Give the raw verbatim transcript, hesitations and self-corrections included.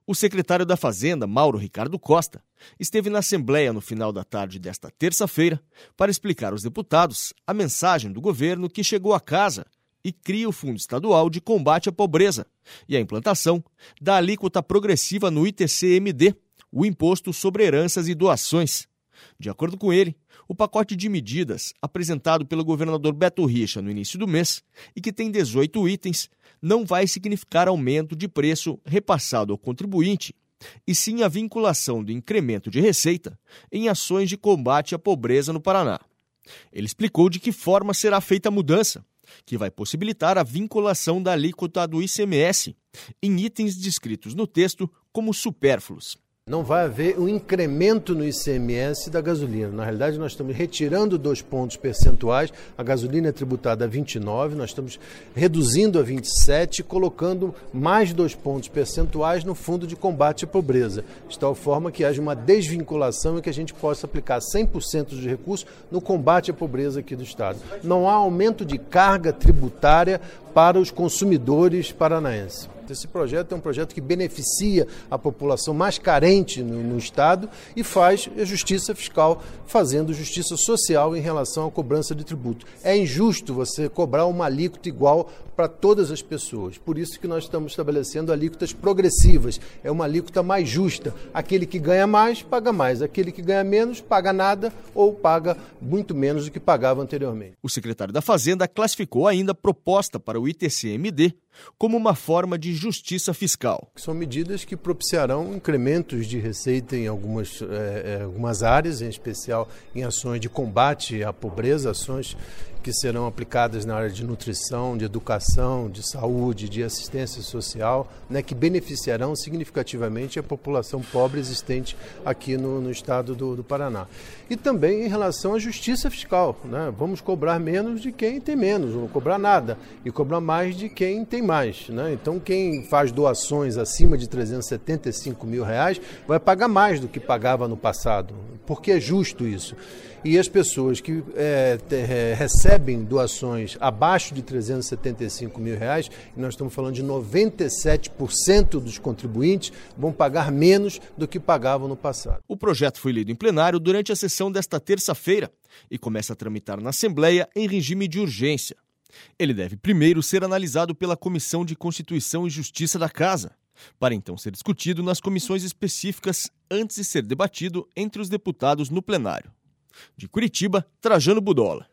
O secretário da Fazenda, Mauro Ricardo Costa, esteve na Assembleia no final da tarde desta terça-feira para explicar aos deputados a mensagem do governo que chegou à casa e cria o Fundo Estadual de Combate à Pobreza e a implantação da alíquota progressiva no I T C M D, o Imposto sobre Heranças e Doações. De acordo com ele, o pacote de medidas apresentado pelo governador Beto Richa no início do mês e que tem dezoito itens, não vai significar aumento de preço repassado ao contribuinte, e sim a vinculação do incremento de receita em ações de combate à pobreza no Paraná. Ele explicou de que forma será feita a mudança, que vai possibilitar a vinculação da alíquota do I C M S em itens descritos no texto como supérfluos. Não vai haver um incremento no I C M S da gasolina. Na realidade, nós estamos retirando dois pontos percentuais. A gasolina é tributada a vinte e nove, nós estamos reduzindo a vinte e sete e colocando mais dois pontos percentuais no Fundo de Combate à Pobreza, de tal forma que haja uma desvinculação e que a gente possa aplicar cem por cento de recursos no combate à pobreza aqui do Estado. Não há aumento de carga tributária para os consumidores paranaenses. Esse projeto é um projeto que beneficia a população mais carente no, no Estado e faz a justiça fiscal, fazendo justiça social em relação à cobrança de tributo. É injusto você cobrar uma alíquota igual para todas as pessoas. Por isso que nós estamos estabelecendo alíquotas progressivas. É uma alíquota mais justa. Aquele que ganha mais, paga mais. Aquele que ganha menos, paga nada ou paga muito menos do que pagava anteriormente. O secretário da Fazenda classificou ainda a proposta para o I T C M D como uma forma de justiça fiscal. São medidas que propiciarão incrementos de receita em algumas, é, algumas áreas, em especial em ações de combate à pobreza, ações que serão aplicadas na área de nutrição, de educação, de saúde, de assistência social, né, que beneficiarão significativamente a população pobre existente aqui no, no estado do, do Paraná. E também em relação à justiça fiscal, né? Vamos cobrar menos de quem tem menos, não cobrar nada, e cobrar mais de quem tem mais, né? Então quem faz doações acima de trezentos e setenta e cinco mil reais vai pagar mais do que pagava no passado, porque é justo isso. E as pessoas que é, é, recebem doações abaixo de trezentos e setenta e cinco mil reais, e nós estamos falando de noventa e sete por cento dos contribuintes, vão pagar menos do que pagavam no passado. O projeto foi lido em plenário durante a sessão desta terça-feira e começa a tramitar na Assembleia em regime de urgência. Ele deve primeiro ser analisado pela Comissão de Constituição e Justiça da Casa, para então ser discutido nas comissões específicas antes de ser debatido entre os deputados no plenário. De Curitiba, Trajano Budola.